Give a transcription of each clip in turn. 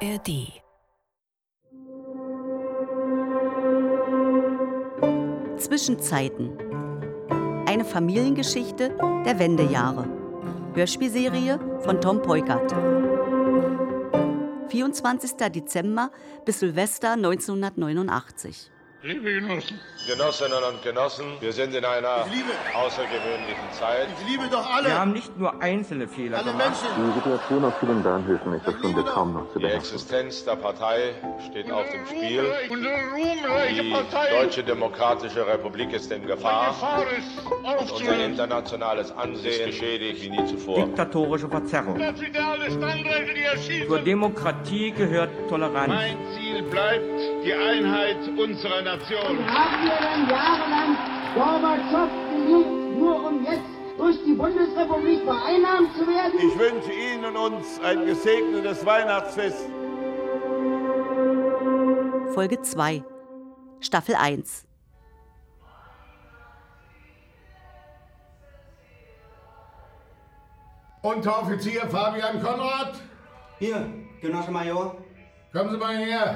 ARD. Zwischenzeiten. Eine Familiengeschichte der Wendejahre. Hörspielserie von Tom Peukert. 24. Dezember bis Silvester 1989. Liebe Genossen. Genossinnen und Genossen, wir sind in einer außergewöhnlichen Zeit. Ich liebe doch alle. Wir haben nicht nur einzelne Fehler alle gemacht. Menschen. Die Situation auf vielen Bahnhöfen ist verschwunden kaum noch zu Die beherrschen. Existenz der Partei steht auf dem Spiel. Unsere ruhmreiche Die Partei. Deutsche Demokratische Republik ist in Gefahr. Gefahr ist Und unser aufzulösen. internationales Ansehen ist geschädigt wie nie zuvor. Diktatorische Verzerrung. Das Ideal ist Standrechte, die erschießen. Zur Demokratie gehört Toleranz. Mein Ziel bleibt die Einheit unserer Nation. Haben wir dann jahrelang Gorbatschow geliebt, nur um jetzt durch die Bundesrepublik vereinnahmt zu werden? Ich wünsche Ihnen und uns ein gesegnetes Weihnachtsfest. Folge 2. Staffel 1. Unteroffizier Fabian Konrad, Hier, Genosse Major. kommen Sie mal her.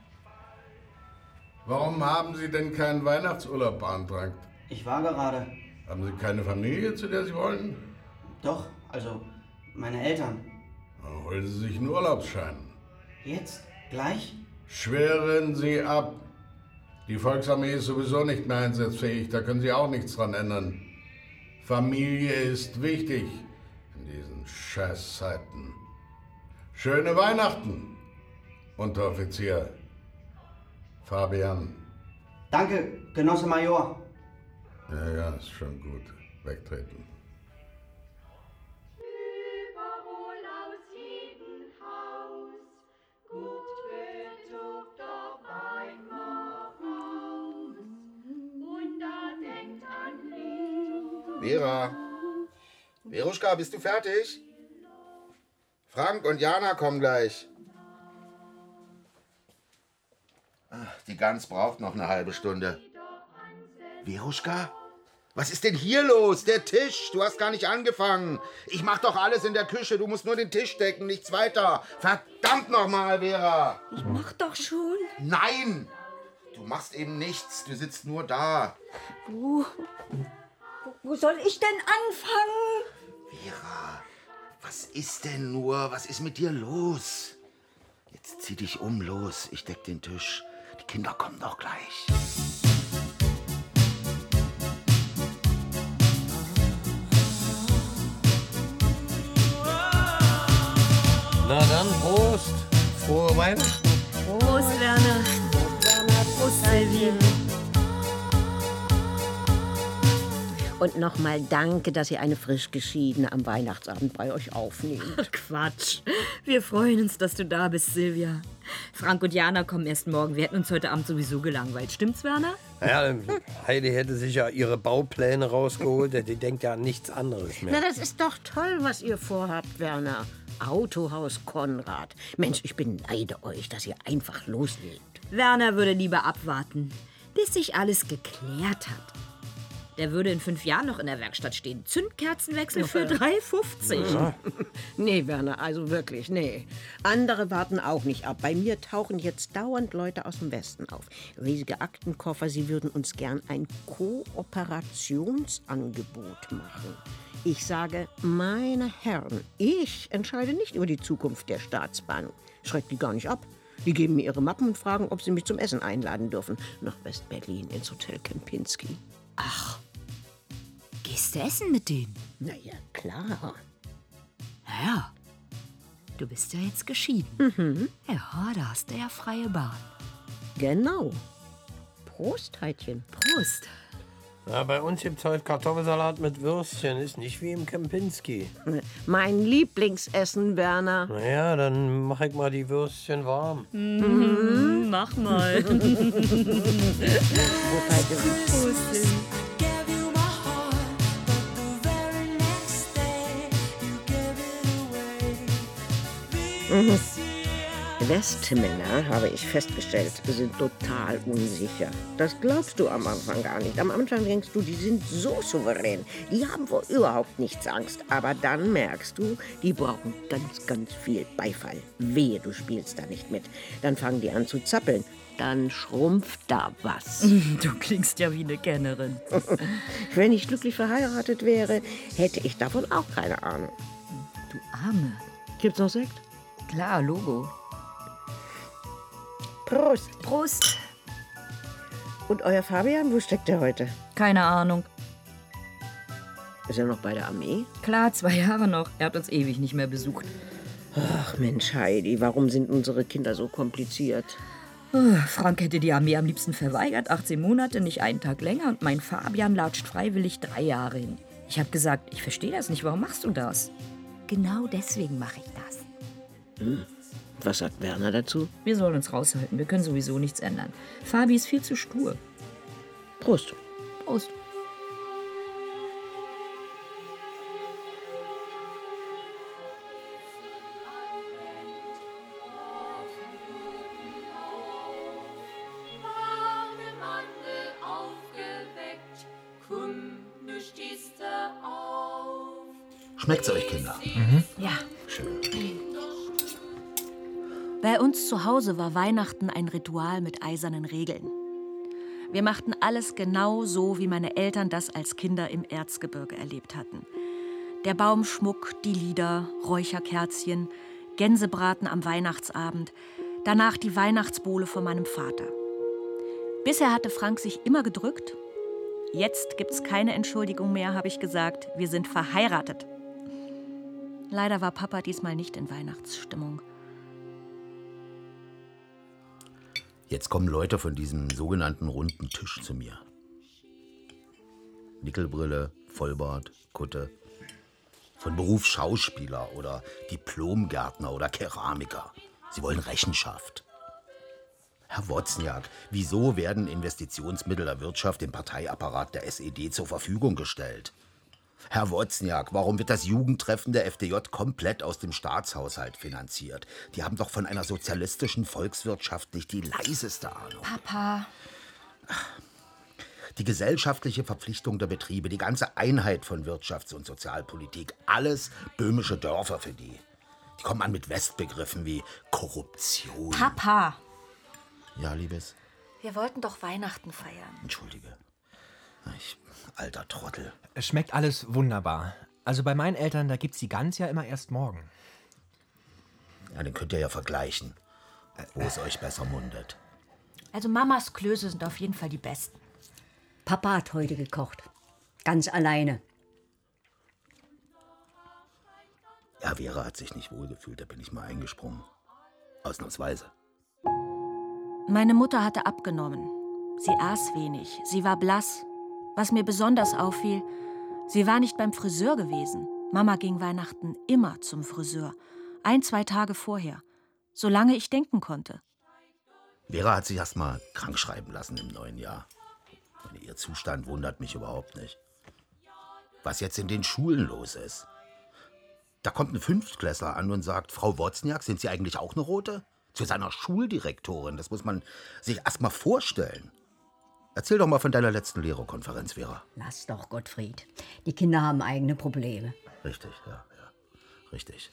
Warum haben Sie denn keinen Weihnachtsurlaub beantragt? Ich war gerade. Haben Sie keine Familie, zu der Sie wollten? Doch, also meine Eltern. Dann holen Sie sich einen Urlaubsschein. Jetzt? Gleich? Schweren Sie ab. Die Volksarmee ist sowieso nicht mehr einsatzfähig, da können Sie auch nichts dran ändern. Familie ist wichtig in diesen Scheißzeiten. Schöne Weihnachten, Unteroffizier Fabian. Danke, Genosse Major. Ja, ist schon gut. Wegtreten. Überall aus jedem Haus guckt Betrug doch einmal raus und da denkt an Licht. Vera. Veruschka, bist du fertig? Frank und Jana kommen gleich. Ach, die Gans braucht noch eine halbe Stunde. Veruschka? Was ist denn hier los? Der Tisch. Du hast gar nicht angefangen. Ich mach doch alles in der Küche. Du musst nur den Tisch decken, nichts weiter. Verdammt nochmal, Vera. Ich mach doch schon. Nein. Du machst eben nichts. Du sitzt nur da. Wo soll ich denn anfangen? Vera, was ist denn nur? Was ist mit dir los? Jetzt zieh dich um, los. Ich deck den Tisch. Die Kinder kommen doch gleich. Na dann, Prost. Frohe Weihnachten. Prost, Werner. Prost, Silvi. Und nochmal danke, dass ihr eine frisch Geschiedene am Weihnachtsabend bei euch aufnehmt. Quatsch. Wir freuen uns, dass du da bist, Silvia. Frank und Jana kommen erst morgen. Wir hätten uns heute Abend sowieso gelangweilt. Stimmt's, Werner? Ja, Heidi hätte sich ja ihre Baupläne rausgeholt. Die denkt ja an nichts anderes mehr. Na, das ist doch toll, was ihr vorhabt, Werner. Autohaus Konrad. Mensch, ich beneide euch, dass ihr einfach loslegt. Werner würde lieber abwarten, bis sich alles geklärt hat. Der würde in 5 Jahren noch in der Werkstatt stehen. Zündkerzenwechsel für 3,50. Ja. Nee, Werner, also wirklich, nee. Andere warten auch nicht ab. Bei mir tauchen jetzt dauernd Leute aus dem Westen auf. Riesige Aktenkoffer, sie würden uns gern ein Kooperationsangebot machen. Ich sage, meine Herren, ich entscheide nicht über die Zukunft der Staatsbahn. Schreckt die gar nicht ab. Die geben mir ihre Mappen und fragen, ob sie mich zum Essen einladen dürfen. Nach West-Berlin ins Hotel Kempinski. Ach, gehst du essen mit denen? Na ja, klar. Ja, du bist ja jetzt geschieden. Mhm. Ja, da hast du ja freie Bahn. Genau. Prost, Heidchen. Prost. Ja, bei uns gibt's heute Kartoffelsalat mit Würstchen. Ist nicht wie im Kempinski. Mein Lieblingsessen, Werner. Naja, dann mach ich mal die Würstchen warm. Mach mal. Prost. Westmänner, habe ich festgestellt, sind total unsicher. Das glaubst du am Anfang gar nicht. Am Anfang denkst du, die sind so souverän. Die haben vor überhaupt nichts Angst. Aber dann merkst du, die brauchen ganz, ganz viel Beifall. Wehe, du spielst da nicht mit. Dann fangen die an zu zappeln. Dann schrumpft da was. Du klingst ja wie eine Kennerin. Wenn ich glücklich verheiratet wäre, hätte ich davon auch keine Ahnung. Du Arme. Gibt's noch Sekt? Klar, Logo. Prost. Prost. Und euer Fabian, wo steckt der heute? Keine Ahnung. Ist er noch bei der Armee? Klar, 2 Jahre noch. Er hat uns ewig nicht mehr besucht. Ach Mensch, Heidi, warum sind unsere Kinder so kompliziert? Frank hätte die Armee am liebsten verweigert. 18 Monate, nicht einen Tag länger. Und mein Fabian latscht freiwillig 3 Jahre hin. Ich habe gesagt, ich verstehe das nicht. Warum machst du das? Genau deswegen mache ich das. Was sagt Werner dazu? Wir sollen uns raushalten. Wir können sowieso nichts ändern. Fabi ist viel zu stur. Prost. Prost. Schmeckt's euch, Kinder? Ja. Schön. Bei uns zu Hause war Weihnachten ein Ritual mit eisernen Regeln. Wir machten alles genau so, wie meine Eltern das als Kinder im Erzgebirge erlebt hatten. Der Baumschmuck, die Lieder, Räucherkerzchen, Gänsebraten am Weihnachtsabend, danach die Weihnachtsbowle von meinem Vater. Bisher hatte Frank sich immer gedrückt. Jetzt gibt's keine Entschuldigung mehr, habe ich gesagt. Wir sind verheiratet. Leider war Papa diesmal nicht in Weihnachtsstimmung. Jetzt kommen Leute von diesem sogenannten runden Tisch zu mir. Nickelbrille, Vollbart, Kutte. Von Beruf Schauspieler oder Diplomgärtner oder Keramiker. Sie wollen Rechenschaft. Herr Wozniak, wieso werden Investitionsmittel der Wirtschaft dem Parteiapparat der SED zur Verfügung gestellt? Herr Wozniak, warum wird das Jugendtreffen der FDJ komplett aus dem Staatshaushalt finanziert? Die haben doch von einer sozialistischen Volkswirtschaft nicht die leiseste Ahnung. Papa. Die gesellschaftliche Verpflichtung der Betriebe, die ganze Einheit von Wirtschafts- und Sozialpolitik, alles böhmische Dörfer für die. Die kommen an mit Westbegriffen wie Korruption. Papa. Ja, Liebes? Wir wollten doch Weihnachten feiern. Entschuldige. Alter Trottel. Es schmeckt alles wunderbar. Also bei meinen Eltern, da gibt's die Gans ja immer erst morgen. Ja, den könnt ihr ja vergleichen, wo es euch besser mundet. Also Mamas Klöße sind auf jeden Fall die besten. Papa hat heute gekocht. Ganz alleine. Ja, Vera hat sich nicht wohlgefühlt, da bin ich mal eingesprungen. Ausnahmsweise. Meine Mutter hatte abgenommen. Sie aß wenig, sie war blass. Was mir besonders auffiel, sie war nicht beim Friseur gewesen. Mama ging Weihnachten immer zum Friseur. 1, 2 Tage vorher. Solange ich denken konnte. Vera hat sich erst mal krank schreiben lassen im neuen Jahr. Ihr Zustand wundert mich überhaupt nicht. Was jetzt in den Schulen los ist. Da kommt ein Fünftklässler an und sagt, Frau Wozniak, sind Sie eigentlich auch eine Rote? Zu seiner Schuldirektorin, das muss man sich erst mal vorstellen. Erzähl doch mal von deiner letzten Lehrerkonferenz, Vera. Lass doch, Gottfried. Die Kinder haben eigene Probleme. Richtig, ja. Richtig.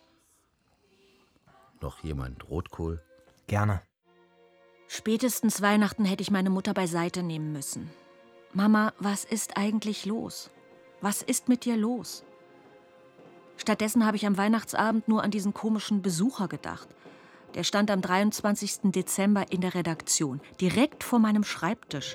Noch jemand Rotkohl? Gerne. Spätestens Weihnachten hätte ich meine Mutter beiseite nehmen müssen. Mama, was ist eigentlich los? Was ist mit dir los? Stattdessen habe ich am Weihnachtsabend nur an diesen komischen Besucher gedacht. Der stand am 23. Dezember in der Redaktion, direkt vor meinem Schreibtisch.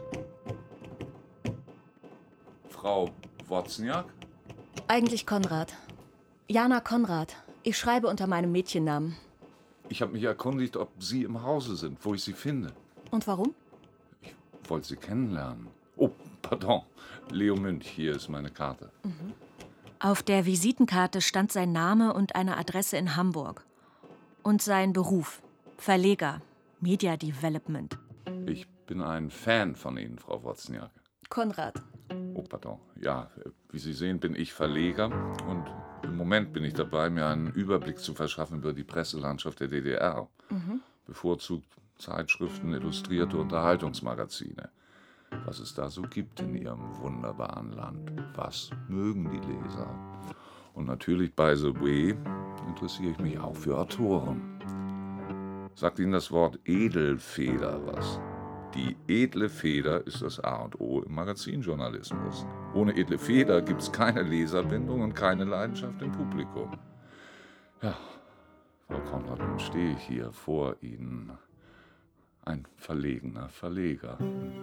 Frau Wozniak? Eigentlich Konrad. Jana Konrad. Ich schreibe unter meinem Mädchennamen. Ich habe mich erkundigt, ob Sie im Hause sind, wo ich Sie finde. Und warum? Ich wollte Sie kennenlernen. Oh, pardon. Leo Münch, hier ist meine Karte. Auf der Visitenkarte stand sein Name und eine Adresse in Hamburg. Und sein Beruf, Verleger, Media Development. Ich bin ein Fan von Ihnen, Frau Wozniak. Konrad. Oh, pardon. Ja, wie Sie sehen, bin ich Verleger und Moment bin ich dabei, mir einen Überblick zu verschaffen über die Presselandschaft der DDR. Bevorzugt Zeitschriften, illustrierte Unterhaltungsmagazine. Was es da so gibt in ihrem wunderbaren Land. Was mögen die Leser? Und natürlich, by the way, interessiere ich mich auch für Autoren. Sagt Ihnen das Wort Edelfeder was? Die edle Feder ist das A und O im Magazinjournalismus. Ohne edle Feder gibt es keine Leserbindung und keine Leidenschaft im Publikum. Ja, Frau Konrad, nun stehe ich hier vor Ihnen. Ein verlegener Verleger.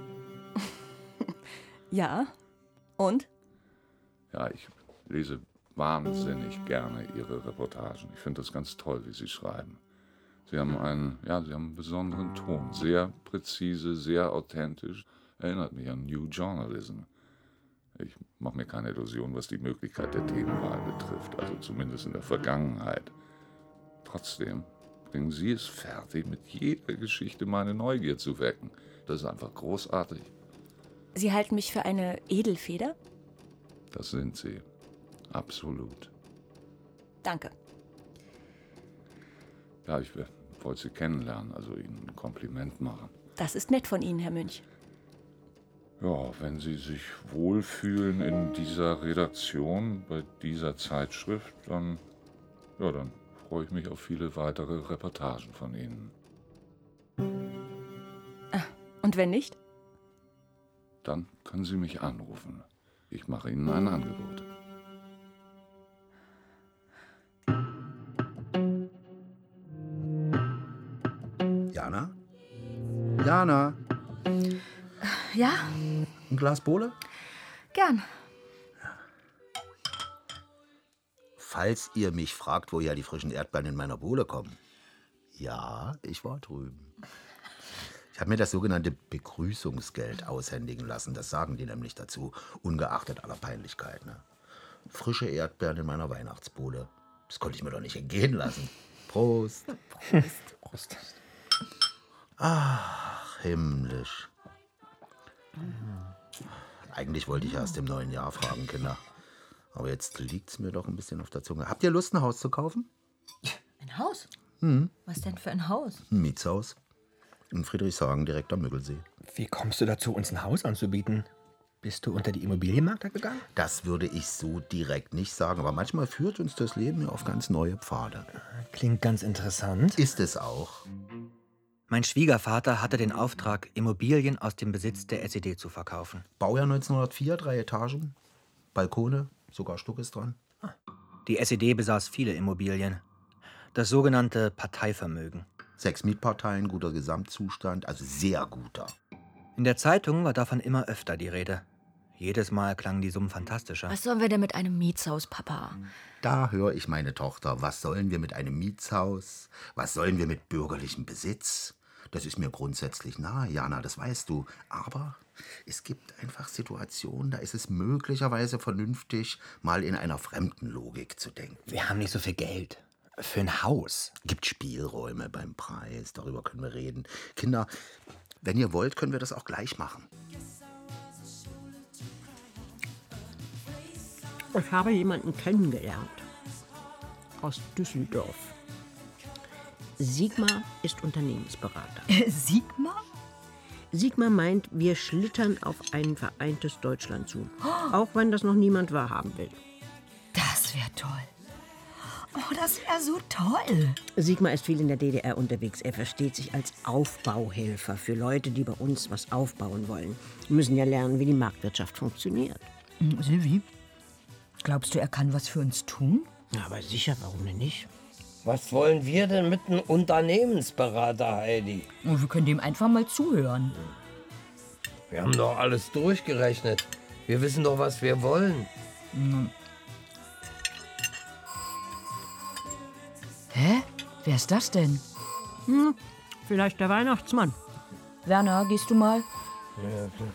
Ja, und? Ja, ich lese wahnsinnig gerne Ihre Reportagen. Ich finde das ganz toll, wie Sie schreiben. Sie haben einen besonderen Ton, sehr präzise, sehr authentisch. Erinnert mich an New Journalism. Ich mache mir keine Illusion, was die Möglichkeit der Themenwahl betrifft, also zumindest in der Vergangenheit. Trotzdem bringen Sie es fertig, mit jeder Geschichte meine Neugier zu wecken. Das ist einfach großartig. Sie halten mich für eine Edelfeder? Das sind Sie. Absolut. Danke. Ja, ich wollte Sie kennenlernen, also Ihnen ein Kompliment machen. Das ist nett von Ihnen, Herr Münch. Ja, wenn Sie sich wohlfühlen in dieser Redaktion, bei dieser Zeitschrift, dann freue ich mich auf viele weitere Reportagen von Ihnen. Und wenn nicht? Dann können Sie mich anrufen. Ich mache Ihnen ein Angebot. Jana? Jana? Ja, Ein Glas Bohle? gern. Falls ihr mich fragt, woher die frischen Erdbeeren in meiner Bohle kommen. Ja, ich war drüben. Ich habe mir das sogenannte Begrüßungsgeld aushändigen lassen. Das sagen die nämlich dazu, ungeachtet aller Peinlichkeit. Ne? Frische Erdbeeren in meiner Weihnachtsbohle. Das konnte ich mir doch nicht entgehen lassen. Prost. Prost. Ach, himmlisch. Eigentlich wollte ich erst im neuen Jahr fragen, Kinder. Aber jetzt liegt's mir doch ein bisschen auf der Zunge. Habt ihr Lust, ein Haus zu kaufen? Ein Haus? Hm. Was denn für ein Haus? Ein Mietshaus. In Friedrichshagen, direkt am Müggelsee. Wie kommst du dazu, uns ein Haus anzubieten? Bist du unter die Immobilienmakler gegangen? Das würde ich so direkt nicht sagen, aber manchmal führt uns das Leben ja auf ganz neue Pfade. Klingt ganz interessant. Ist es auch. Mein Schwiegervater hatte den Auftrag, Immobilien aus dem Besitz der SED zu verkaufen. Baujahr 1904, 3 Etagen, Balkone, sogar Stuck ist dran. Die SED besaß viele Immobilien. Das sogenannte Parteivermögen. 6 Mietparteien, guter Gesamtzustand, also sehr guter. In der Zeitung war davon immer öfter die Rede. Jedes Mal klangen die Summen fantastischer. Was sollen wir denn mit einem Mietshaus, Papa? Da höre ich meine Tochter. Was sollen wir mit einem Mietshaus? Was sollen wir mit bürgerlichem Besitz? Das ist mir grundsätzlich nahe, Jana, das weißt du. Aber es gibt einfach Situationen, da ist es möglicherweise vernünftig, mal in einer fremden Logik zu denken. Wir haben nicht so viel Geld. Für ein Haus. Gibt Spielräume beim Preis, darüber können wir reden. Kinder, wenn ihr wollt, können wir das auch gleich machen. Ich habe jemanden kennengelernt. Aus Düsseldorf. Sigmar ist Unternehmensberater. Sigmar? Sigmar meint, wir schlittern auf ein vereintes Deutschland zu. Auch wenn das noch niemand wahrhaben will. Das wäre toll. Oh, das wäre so toll. Sigmar ist viel in der DDR unterwegs. Er versteht sich als Aufbauhelfer für Leute, die bei uns was aufbauen wollen. Wir müssen ja lernen, wie die Marktwirtschaft funktioniert. Silvi, glaubst du, er kann was für uns tun? Ja, aber sicher, warum denn nicht? Was wollen wir denn mit einem Unternehmensberater, Heidi? Und wir können dem einfach mal zuhören. Wir haben doch alles durchgerechnet. Wir wissen doch, was wir wollen. Hä? Wer ist das denn? Vielleicht der Weihnachtsmann. Werner, gehst du mal? Ja, klar.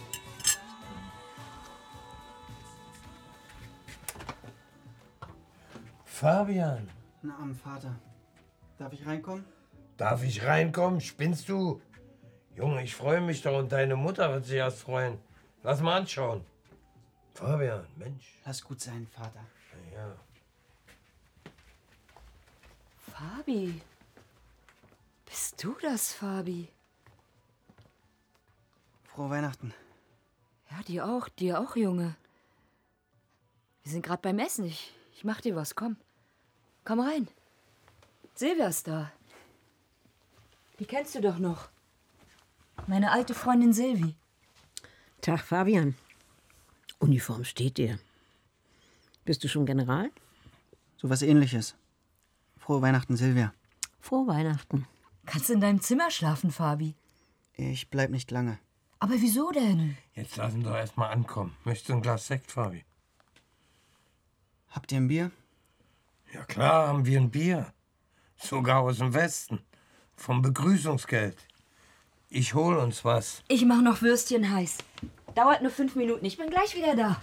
Fabian, Na, am Vater. Darf ich reinkommen? darf ich reinkommen? Spinnst du? Junge, ich freue mich doch und deine Mutter wird sich erst freuen. Lass mal anschauen. Fabian, Mensch. Lass gut sein, Vater. Ja. Fabi. Bist du das, Fabi? Frohe Weihnachten. Ja, dir auch, Junge. Wir sind gerade beim Essen. Ich mach dir was, komm. Komm rein. Silvia ist da. Die kennst du doch noch. Meine alte Freundin Silvi. Tag, Fabian. Uniform steht dir. Bist du schon General? So was Ähnliches. Frohe Weihnachten, Silvia. Frohe Weihnachten. Kannst du in deinem Zimmer schlafen, Fabi? Ich bleib nicht lange. Aber wieso denn? Jetzt lass ihn doch erst mal ankommen. Möchtest du ein Glas Sekt, Fabi? Habt ihr ein Bier? Ja klar, haben wir ein Bier. Sogar aus dem Westen. Vom Begrüßungsgeld. Ich hol uns was. Ich mach noch Würstchen heiß. Dauert nur 5 Minuten. Ich bin gleich wieder da.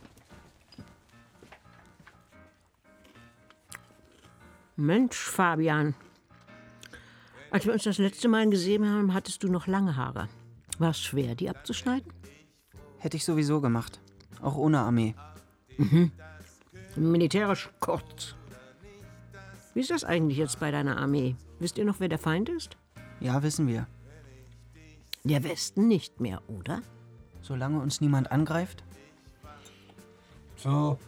Mensch, Fabian. Als wir uns das letzte Mal gesehen haben, hattest du noch lange Haare. War es schwer, die abzuschneiden? Hätte ich sowieso gemacht. Auch ohne Armee. Mhm. Militärisch kurz. Wie ist das eigentlich jetzt bei deiner Armee? Wisst ihr noch, wer der Feind ist? Ja, wissen wir. Der Westen nicht mehr, oder? Solange uns niemand angreift? So.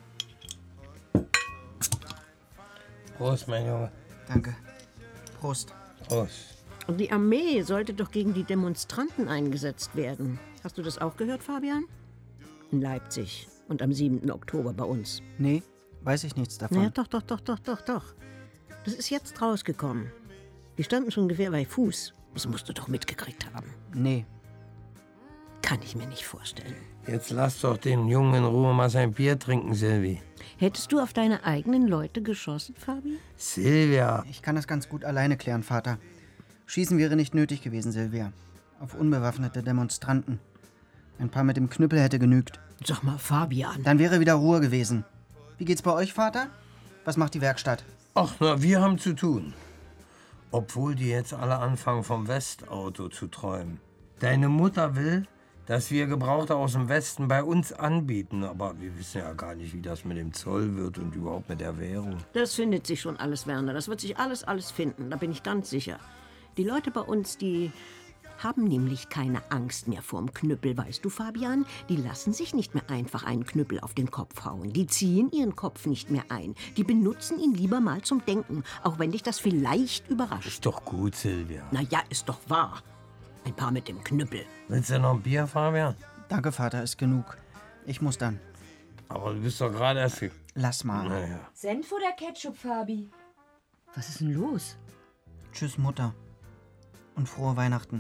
Prost, mein Junge. Danke. Prost. Prost. Und die Armee sollte doch gegen die Demonstranten eingesetzt werden. Hast du das auch gehört, Fabian? In Leipzig und am 7. Oktober bei uns. Nee, weiß ich nichts davon. Ja, doch. Das ist jetzt rausgekommen. Die standen schon Gewehr bei Fuß. Das musst du doch mitgekriegt haben. Nee. Kann ich mir nicht vorstellen. Jetzt lass doch den Jungen in Ruhe mal sein Bier trinken, Silvi. Hättest du auf deine eigenen Leute geschossen, Fabi? Silvia. Ich kann das ganz gut alleine klären, Vater. Schießen wäre nicht nötig gewesen, Silvia. Auf unbewaffnete Demonstranten. Ein paar mit dem Knüppel hätte genügt. Sag mal, Fabian. Dann wäre wieder Ruhe gewesen. Wie geht's bei euch, Vater? Was macht die Werkstatt? Ach, na, wir haben zu tun. Obwohl die jetzt alle anfangen, vom Westauto zu träumen. Deine Mutter will, dass wir Gebrauchte aus dem Westen bei uns anbieten. Aber wir wissen ja gar nicht, wie das mit dem Zoll wird und überhaupt mit der Währung. Das findet sich schon alles, Werner. Das wird sich alles finden. Da bin ich ganz sicher. Die Leute bei uns, die haben nämlich keine Angst mehr vorm Knüppel, weißt du, Fabian? Die lassen sich nicht mehr einfach einen Knüppel auf den Kopf hauen. Die ziehen ihren Kopf nicht mehr ein. Die benutzen ihn lieber mal zum Denken, auch wenn dich das vielleicht überrascht. Ist doch gut, Silvia. Na ja, ist doch wahr. Ein paar mit dem Knüppel. Willst du noch ein Bier, Fabian? Danke, Vater, ist genug. Ich muss dann. Aber du bist doch gerade erst... Lass mal. Naja. Senf oder Ketchup, Fabi? Was ist denn los? Tschüss, Mutter. Und frohe Weihnachten.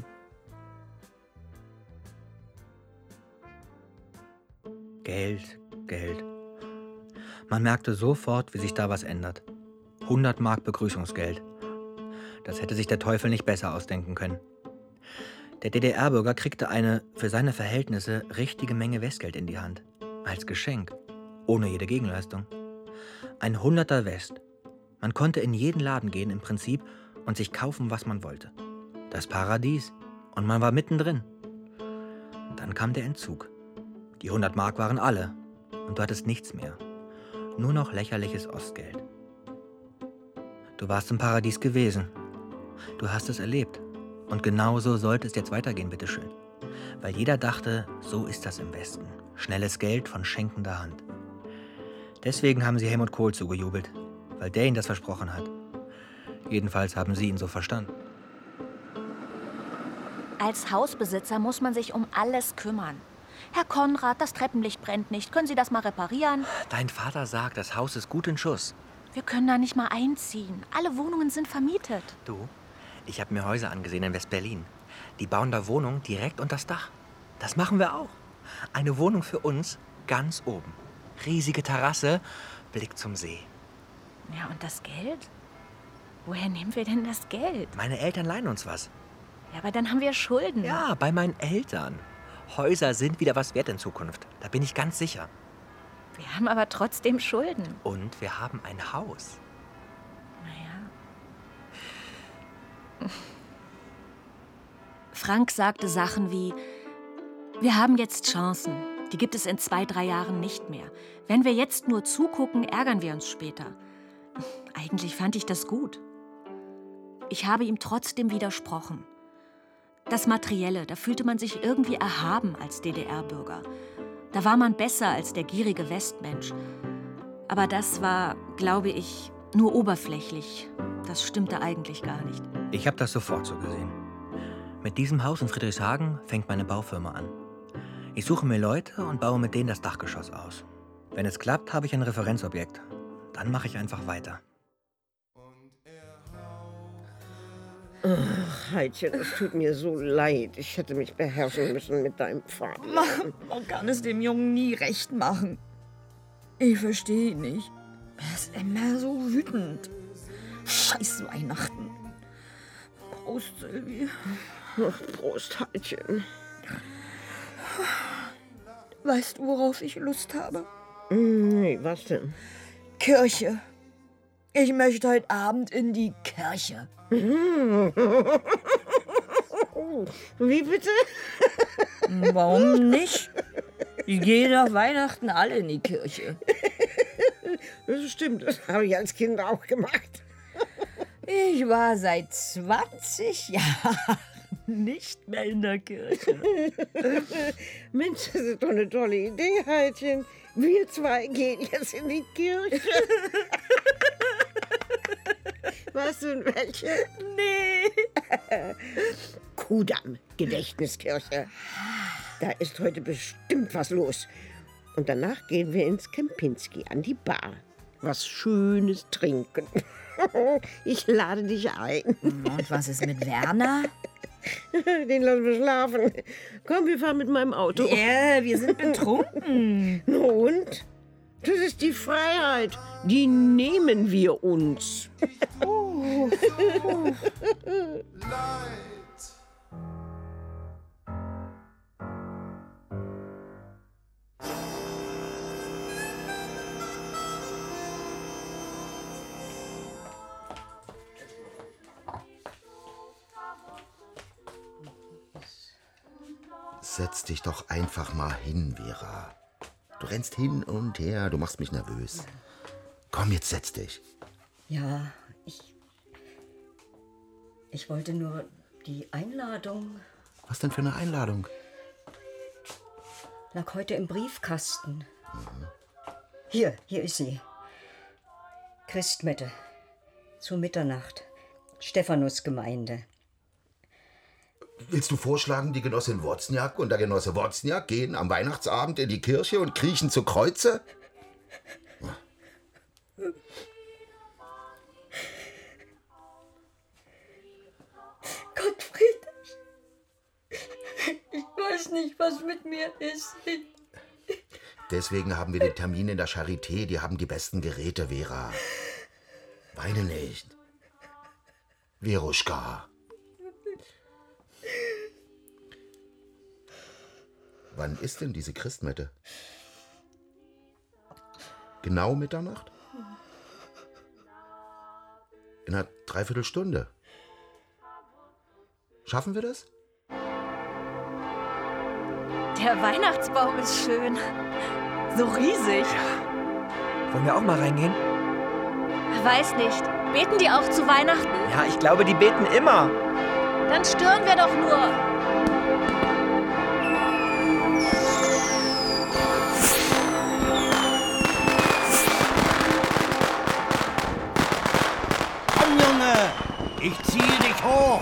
Geld. Man merkte sofort, wie sich da was ändert. 100 Mark Begrüßungsgeld. Das hätte sich der Teufel nicht besser ausdenken können. Der DDR-Bürger kriegte eine, für seine Verhältnisse, richtige Menge Westgeld in die Hand. Als Geschenk. Ohne jede Gegenleistung. Ein 100er West. Man konnte in jeden Laden gehen im Prinzip und sich kaufen, was man wollte. Das Paradies. Und man war mittendrin. Und dann kam der Entzug. Die 100 Mark waren alle. Und du hattest nichts mehr. Nur noch lächerliches Ostgeld. Du warst im Paradies gewesen. Du hast es erlebt. Und genau so sollte es jetzt weitergehen, bitteschön. Weil jeder dachte, so ist das im Westen. Schnelles Geld von schenkender Hand. Deswegen haben sie Helmut Kohl zugejubelt. Weil der ihnen das versprochen hat. Jedenfalls haben sie ihn so verstanden. Als Hausbesitzer muss man sich um alles kümmern. Herr Konrad, das Treppenlicht brennt nicht. Können Sie das mal reparieren? Dein Vater sagt, das Haus ist gut in Schuss. Wir können da nicht mal einziehen. Alle Wohnungen sind vermietet. Du, ich habe mir Häuser angesehen in West-Berlin. Die bauen da Wohnungen direkt unter das Dach. Das machen wir auch. Eine Wohnung für uns ganz oben. Riesige Terrasse, Blick zum See. Ja, und das Geld? Woher nehmen wir denn das Geld? Meine Eltern leihen uns was. Ja, aber dann haben wir Schulden. Ja, bei meinen Eltern. Häuser sind wieder was wert in Zukunft. Da bin ich ganz sicher. Wir haben aber trotzdem Schulden. Und wir haben ein Haus. Naja. Frank sagte Sachen wie, wir haben jetzt Chancen. Die gibt es in 2, 3 Jahren nicht mehr. Wenn wir jetzt nur zugucken, ärgern wir uns später. Eigentlich fand ich das gut. ich habe ihm trotzdem widersprochen. Das Materielle, da fühlte man sich irgendwie erhaben als DDR-Bürger. Da war man besser als der gierige Westmensch. Aber das war, glaube ich, nur oberflächlich. Das stimmte eigentlich gar nicht. Ich habe das sofort so gesehen. Mit diesem Haus in Friedrichshagen fängt meine Baufirma an. Ich suche mir Leute und baue mit denen das Dachgeschoss aus. Wenn es klappt, habe ich ein Referenzobjekt. Dann mache ich einfach weiter. Ach, Heidchen, es tut mir so leid. Ich hätte mich beherrschen müssen mit deinem Vater. Man kann es dem Jungen nie recht machen. Ich verstehe ihn nicht. Er ist immer so wütend. Scheiß Weihnachten. Prost, Sylvie. Ach, Prost, Heidchen. Weißt du, worauf ich Lust habe? Nee, was denn? Kirche. Ich möchte heute Abend in die Kirche. Wie bitte? Warum nicht? Ich gehe nach Weihnachten alle in die Kirche. Das stimmt, das habe ich als Kind auch gemacht. Ich war seit 20 Jahren nicht mehr in der Kirche. Mensch, das ist doch eine tolle Idee, Heidchen. Wir zwei gehen jetzt in die Kirche. Weißt du in welche? Nee. Kudamm, Gedächtniskirche. Da ist heute bestimmt was los. Und danach gehen wir ins Kempinski an die Bar. Was Schönes trinken. Ich lade dich ein. Und was ist mit Werner? Den lassen wir schlafen. Komm, wir fahren mit meinem Auto. Ja, wir sind betrunken. Und? Das ist die Freiheit. Die nehmen wir uns. Setz dich doch einfach mal hin, Vera. Du rennst hin und her, du machst mich nervös. Komm, jetzt setz dich. Ja, ich wollte nur die Einladung. Was denn für eine Einladung? Lag heute im Briefkasten. Hier ist sie. Christmette. Zu Mitternacht. Stephanusgemeinde. Willst du vorschlagen, die Genossin Wozniak und der Genosse Wozniak gehen am Weihnachtsabend in die Kirche und kriechen zu Kreuze? Gottfried, ich weiß nicht, was mit mir ist. Deswegen haben wir den Termin in der Charité. Die haben die besten Geräte, Vera. Weine nicht. Veruschka. Wann ist denn diese Christmette? Genau Mitternacht? In einer Dreiviertelstunde. Schaffen wir das? Der Weihnachtsbaum ist schön. So riesig. Wollen wir auch mal reingehen? Weiß nicht. Beten die auch zu Weihnachten? Ja, ich glaube, die beten immer. Dann stören wir doch nur. Komm, Junge! Ich ziehe dich hoch!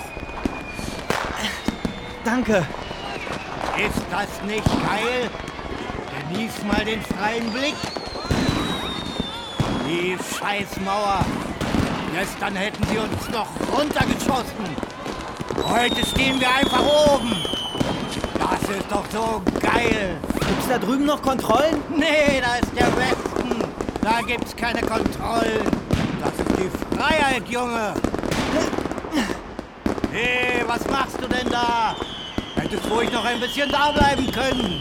Danke. Ist das nicht geil? Genieß mal den freien Blick. Die Scheißmauer. Gestern hätten sie uns noch runtergeschossen. Heute stehen wir einfach oben. Das ist doch so geil. Gibt's da drüben noch Kontrollen? Nee, da ist der Westen. Da gibt's keine Kontrollen. Das ist die Freiheit, Junge. Hey, was machst du denn da? Hättest ruhig noch ein bisschen da bleiben können.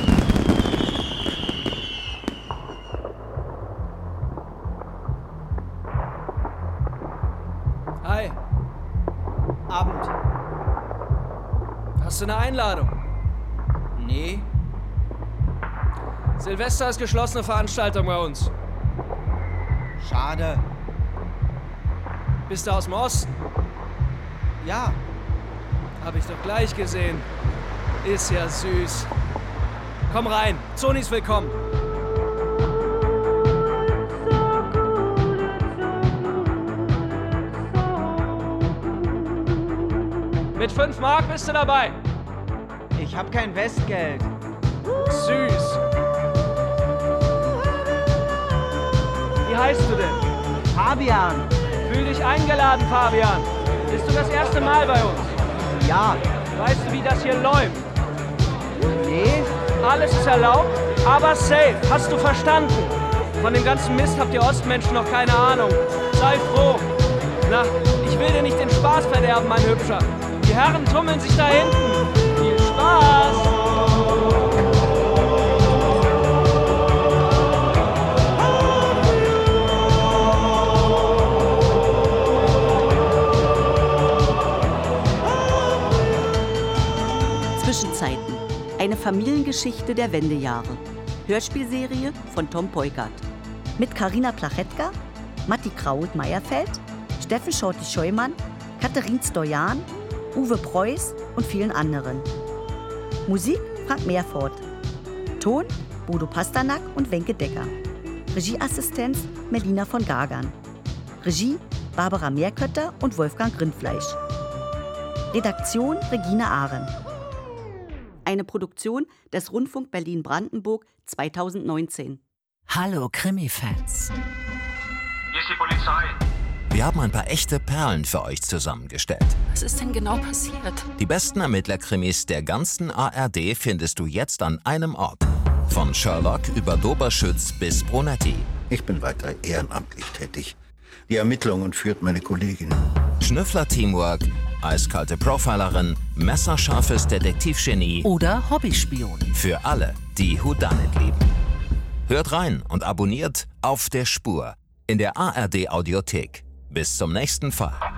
Hi. Abend. Hast du eine Einladung? Nee. Silvester ist geschlossene Veranstaltung bei uns. Schade. Bist du aus dem Osten? Ja. Hab ich doch gleich gesehen. Ist ja süß. Komm rein. Zoni ist willkommen. Mit 5 Mark bist du dabei. Ich hab kein Westgeld. Süß. Wie heißt du denn? Fabian. Fühl dich eingeladen, Fabian. Bist du das erste Mal bei uns? Ja. Weißt du, wie das hier läuft? Nee. Alles ist erlaubt, aber safe. Hast du verstanden? Von dem ganzen Mist habt ihr Ostmenschen noch keine Ahnung. Sei froh. Na, ich will dir nicht den Spaß verderben, mein Hübscher. Die Herren tummeln sich da hinten. Viel Spaß! Zwischenzeiten. Eine Familiengeschichte der Wendejahre. Hörspielserie von Tom Peukert. Mit Carina Plachetka, Matti Kraut-Meierfeld, Steffen Schorti-Scheumann, Katharin Stojan, Uwe Preuß und vielen anderen. Musik Frank Meerfort. Ton Bodo Pasternak und Wenke Decker. Regieassistenz Melina von Gagern. Regie Barbara Meerkötter und Wolfgang Rindfleisch. Redaktion Regine Ahren. Eine Produktion des Rundfunk Berlin-Brandenburg 2019. Hallo Krimi-Fans. Hier ist die Polizei. Wir haben ein paar echte Perlen für euch zusammengestellt. Was ist denn genau passiert? Die besten Ermittlerkrimis der ganzen ARD findest du jetzt an einem Ort. Von Sherlock über Doberschütz bis Brunetti. Ich bin weiter ehrenamtlich tätig. Die Ermittlungen führt meine Kollegin. Schnüffler-Teamwork, eiskalte Profilerin, messerscharfes Detektivgenie oder Hobbyspion. Für alle, die Whodunit lieben. Hört rein und abonniert Auf der Spur in der ARD Audiothek. Bis zum nächsten Fall.